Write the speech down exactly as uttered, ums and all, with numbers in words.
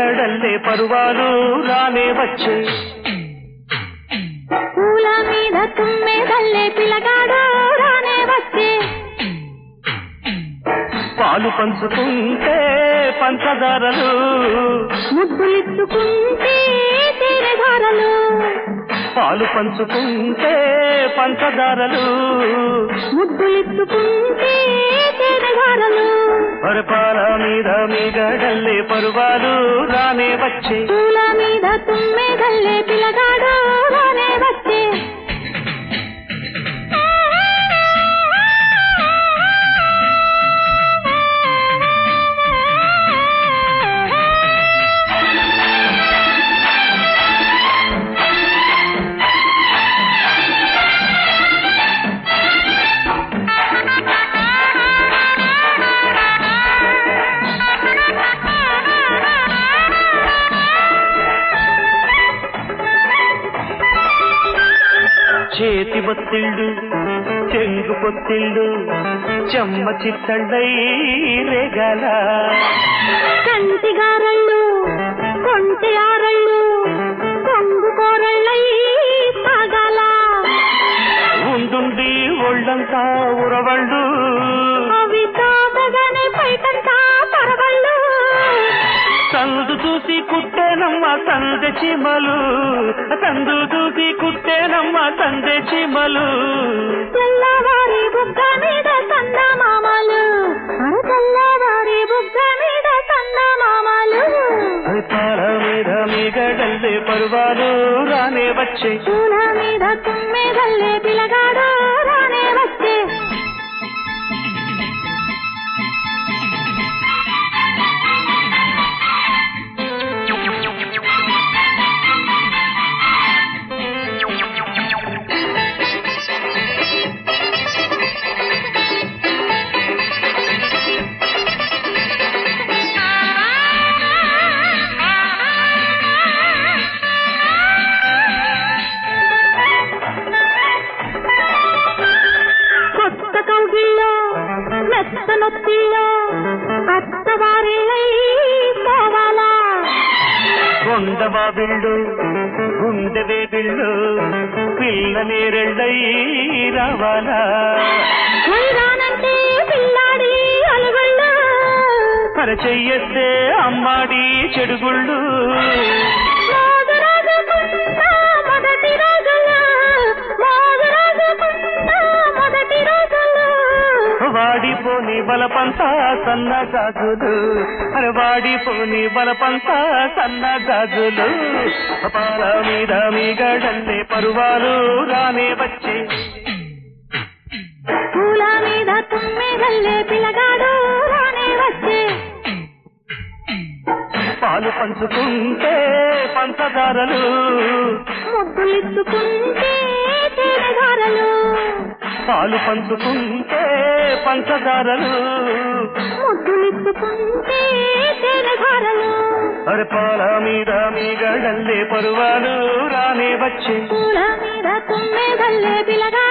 మీగడల్లే పరువాలు రానే వచ్చే పూల మీద తుమ్మెదల్లే పిల్లగాడు రానే వచ్చే పాలు పంచుకుంటే పంచదారలు ముద్దులిచ్చుకుంటే తేనెధారలు పాలు పంచుకుంటే పంచదారలు ముద్దులిచ్చుకుంటే తేనెధారలు పరపాల మీద మీగడల్లే పరువాలు రానే వచ్చే పూల మీద తుమ్మెదల్లే పిల్లగాడు రానే వచ్చే చేతి బొత్తిళ్ళు చెంగు పొత్తిళ్ళు చెమ్మ చిత్తళ్ళై రేగాల కంటిగారళ్ళు కొంటి ఆరళ్ళు కొంగు కోరళ్ళై సాగాల ఉండుండి ఒళ్ళంతా ఉరవళ్ళు అవి తాతగానే పైటంతా పరవళ్ళు సందు చూసి కుట్టేనమ్మ సందె చిమలు సందు చూసి కుట్టేనమ్మ సందె చిమలు తెల్లవారి బుగ్గ మీద సన్న మామలు తెల్లవారి బుగ్గ మీద సన్న మామలు పాల మీద మీగడల్లే పరువాలు రానే వచ్చే పూల మీద తుమ్మెదల్లే పిల్లగాడు రానే వచ్చే మెత్తనొత్తిలో అత్తవారిళ్ళై పోవాలా కొండవా బిళ్ళు గుండెవే బిళ్ళు పిల్ల నేరెళ్ళై రావాలా రానంటే పిల్లాడి అలుగుళ్ళు కరచెయ్యేస్తే అమ్మాడి చెడుగుళ్ళు మొదటి రోజులు మొదటి రోజులు వాడిపోని బలపంతా సన్న గాజులు అరే వాడిపోని బలపంతా సన్న గాజులు పాల మీద మీగడల్లే పరువాలు రానే వచ్చే పూల మీద తుమ్మెదల్లే పిల్లగాడు రానే వచ్చే పాలు పంచుకుంటే పంచదారలు ముద్దులిచ్చుకుంటే తేనెధారలు పాలు పంచుకుంటే పంచదారలు ముద్దులిచ్చుకుంటే తేనెధారలు అరే పాల మీద మీగడల్లే పరువాలు రానే వచ్చే పూల మీద తుమ్మెదల్లే పిల్లగాడు